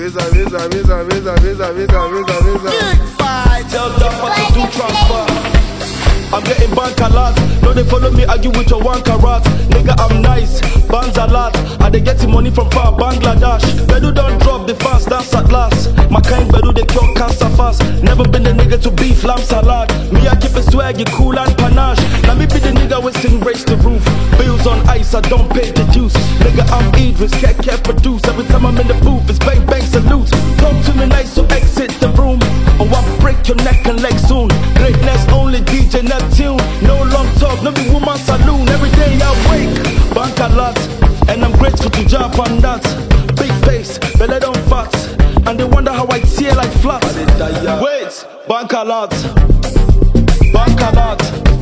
Tell them what to do transfer. I'm getting bank a lot. No, they follow me, argue with your one carat. Nigga, I'm nice, bands a lot. And they getting money from far Bangladesh. Bedu don't drop the fast, that's at last. My kind Bedu, they cure cancer fast. Never been the nigga to beef lamb salad. Me, I keep it swaggy, cool and panache. Now me be the nigga we sing raise the roof. Bills on ice, I don't pay the dues. Nigga, I'm Idris, can't produce. Every time I'm in the booth, it's bang bang salute. Talk to me nice, so exit the room. Or I'll break your neck and leg soon. Greatness only DJ Neptune. No long talk, no be woman saloon. Every day I wake, bank a lot. And I'm grateful to jump on that. Big face, belly don't fat. And they wonder how I tear like flat. Wait, bank a lot. Bank a lot.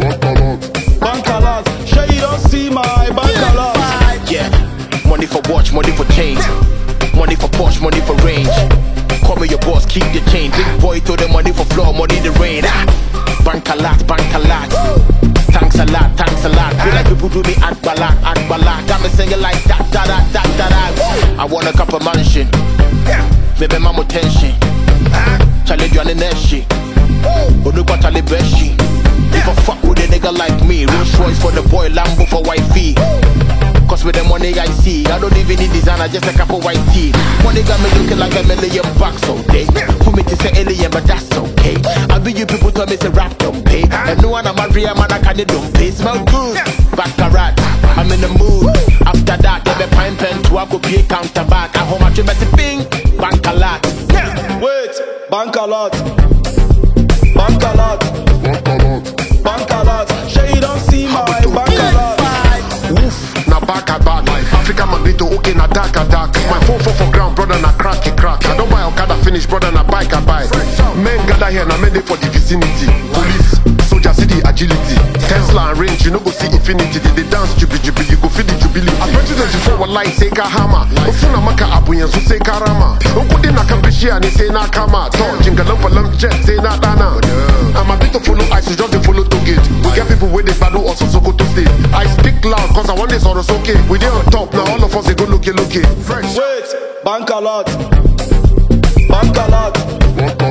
Bank a lot. Sure you don't see my bank a lot. Yeah, money for watch, money for change. Money for Porsche, money for range. Call me your boss, keep the change. Big boy throw the money for floor, money the rain. Bank a lot, bank a lot. Thanks a lot, thanks a lot. Feel like people do me act balak. Got me singing like that. I want a couple mansion. Maybe mama tension. Challenge you on the next shit. But look what Charlie Beshi. If I fuck with a nigga like me, Rolls Royce for the boy, Lambo for wifey. Cause with the money I see, I don't even need designer, just a couple white teeth. Money got me looking like $1 million all day. For me to say alien, but that's okay. I be you people tell me say rap don't pay. And no one I'm a real man, I can't don't pay. Smell good, baccarat, I'm in the mood. After that, they be pine pen to a copy counter back. I home I trim at the ping, bank a lot. Wait, bank a lot. Bank a lot. Bank a lot. Sure you don't see my bank a lot. Woof, na back a back. Africa Magrito, okay, na dark a dark. My phone for ground, brother, na crack. I don't buy Okada finish, brother, na bike a buy. Men gather here, na men dey for the vicinity. Police, soldier, see the agility. Tesla and range, you know go see infinity. They dance jubi, you go feel the jubilee. I 2024, wallahi, say kahama. Ofuna maka abuyen, so say karama. Okude na kambishi, and say na kama. To, jingalampa lam jet, say na dana. I'm a bit to follow ice, so just they follow to gate. We get people where they battle us, so go to state. I speak loud, cause I want this or it's okay. We dey on top, now all of us they go looky. Fresh. Wait, bank a lot. Bank a lot.